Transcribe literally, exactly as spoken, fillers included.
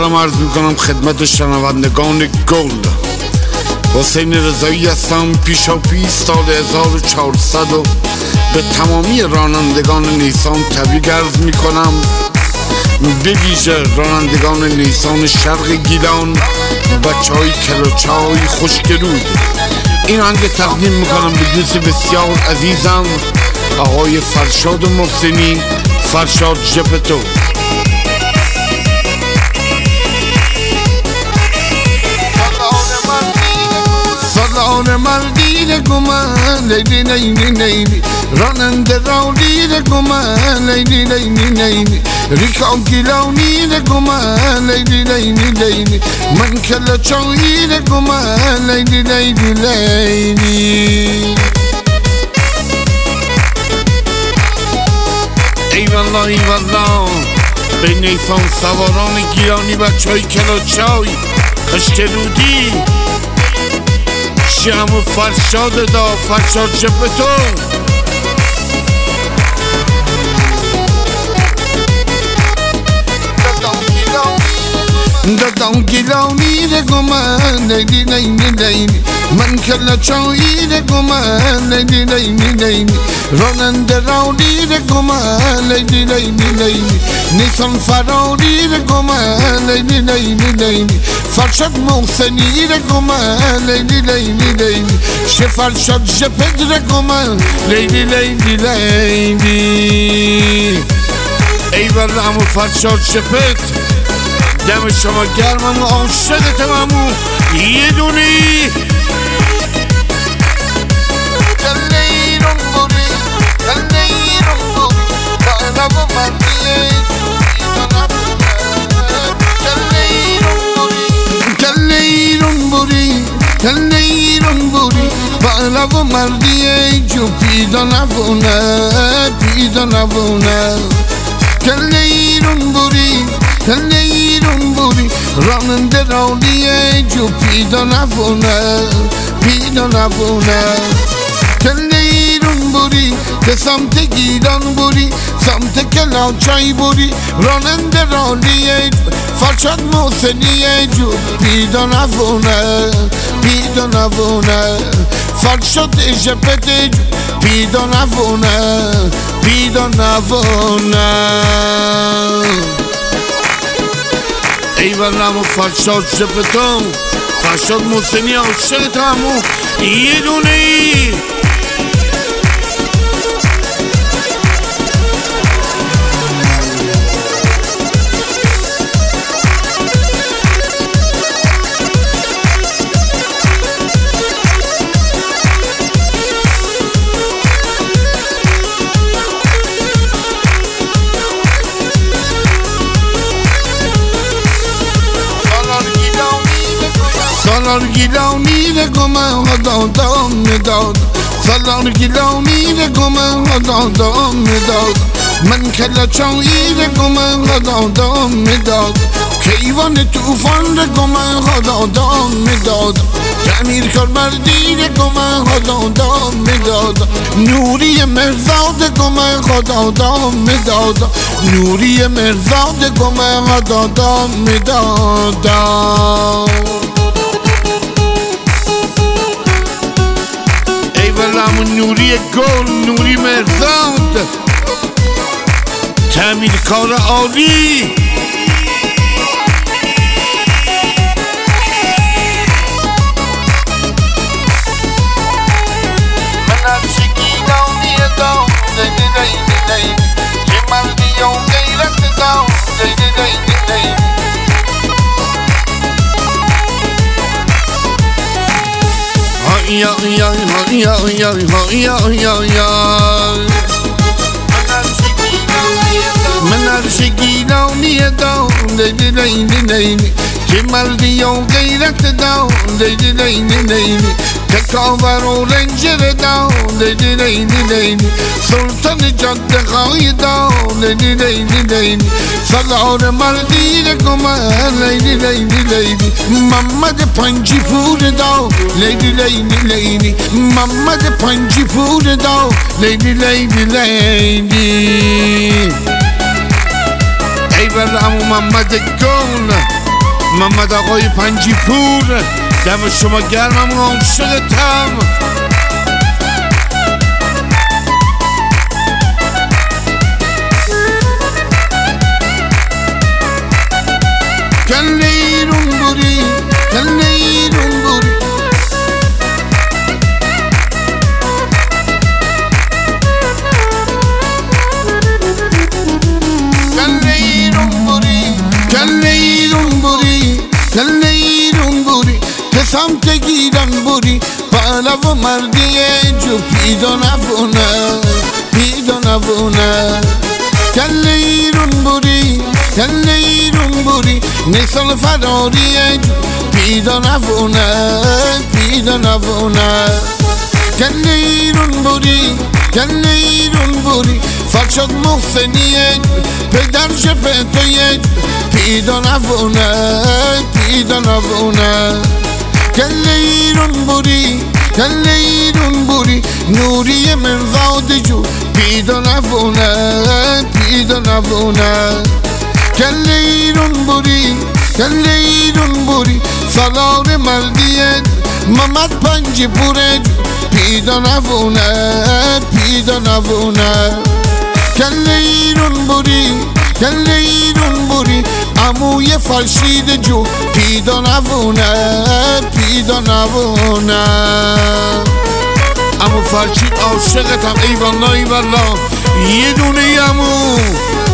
سلام عرض میکنم خدمت شنوندگان گل. حسین رضایی هستم. پیشا پیش سال هزار و چهارصد و به تمامی رانندگان نیسان تبریک عرض میکنم، به ویژه رانندگان نیسان شرق گیلان، بچه های کلوچای خوشگلود. این آهنگ تقدیم میکنم به دوست بسیار عزیزم آقای فرشاد محسنی، فرشاد ژپتو. سالان مردین گمان لیلی لیلی لیلی، راننده راولی گمان لیلی لیلی لیلی، ریکا گیلانی گمان لیلی لیلی لیلی، من کلوچایی گمان لیلی لیلی لیلی. ایوالله ایوالله به نیسان سواران گیلانی بچه های کلوچای خوشگلودی، شمو فرشاد دا فرشاد ژپتو. دادم گیلانی گمان لیلی لیلی لیلی، من کلوچایی گمان لیلی لیلی لیلی، راننده راولی گمان لیلی لیلی لیلی، نیسان فراری گمان لیلی لیلی لیلی، فرشاد محسنی گمان لیلی لیلی لیلی، شه فرشاد ژپت گمان لیلی لیلی لیلی. ای والله همو فرشاد ژپت، دم شما گرمم، عاشقتم همو یه دونی. بالا و مردیه جو پیدا نبونه، پیدا نبونه. کله ایرون بوری، کله ایرون بوری، راننده راولیه جو پیدا نبونه، پیدا نبونه. کله ایرون بوری که سمت گیلان بوری، سمت کلوچای بوری، راننده راولیه فرشاد محسنیه جو پیدا نبونه، پیدا نبونه. فرشاد ژپت پیدا نبونه، پیدا نبونه. ای والله همو فرشاد ژپتو، فرشاد محسنی عاشقتم همو یه دونه ای. سالار گیلانی گمان خدا دام میداد، سالار گیلانی گمان خدا دام میداد، من کلوچایی گمان خدا دام میداد، کیوان توفان گمان خدا دام میداد، تعمیر کار مردی گمان خدا دام میداد، نوری مرزاد گمان خدا دام میداد، نوری مرزاد گمان خدا دام میداد. همون نوری گل، نوری مرزاد، تعمیر کار عالی. من هرچه گیلانی دام لیلی لیلی لیلی، که مردی و غیرت دام لیلی لیلی لیلی. یا یا یا یا یا یا یا من هرچه گیلانی دام لیلی لیلی لیلی، که مردی و غیرت دام لیلی لیلی لیلی، تکاور و رنجر دام لیلی لیلی لیلی، سلطان جاده خواهی دام لیلی لیلی لیلی، سالار مردی گمان لیلی لیلی لیلی، محمد پنجی پور دام لیلی لیلی لیلی، محمد پنجی پور دام لیلی لیلی لیلی. ای والله محمد گل محمد آقای پنجی پور، دم شما گرمم عاشقتم. کله ایرون بوری کله ایرون بوری کله ایرون بوری کله ایرون بوری کله ایرون بوری قسم تگیرن بوری بالا و مردی جو پیدا نبونه پیدا نبونه کله ایرون بوری کله ایرون بوری نسال فراری پیدا نبونه پیدا نبونه کله ایرون بوری کله ایرون بوری فرشاد محسنیه پدرش پتویه پیدا نبونه پیدا نبونه کله ایرون بوری کله ایرون بوری نوری مرزاد جو پیدا نبونه پیدا نبونه کله ایرون بوری کله ایرون بوری سالار مردیه محمد پنجی پوره پیدا نبونه پیدا نبونه کله ایرون بوری کله ایرون بوری عموی فرشید جو پیدا نبونه پیدا نبونه عمو فرشید عاشقتم ای والله ای والله یه دونه عمو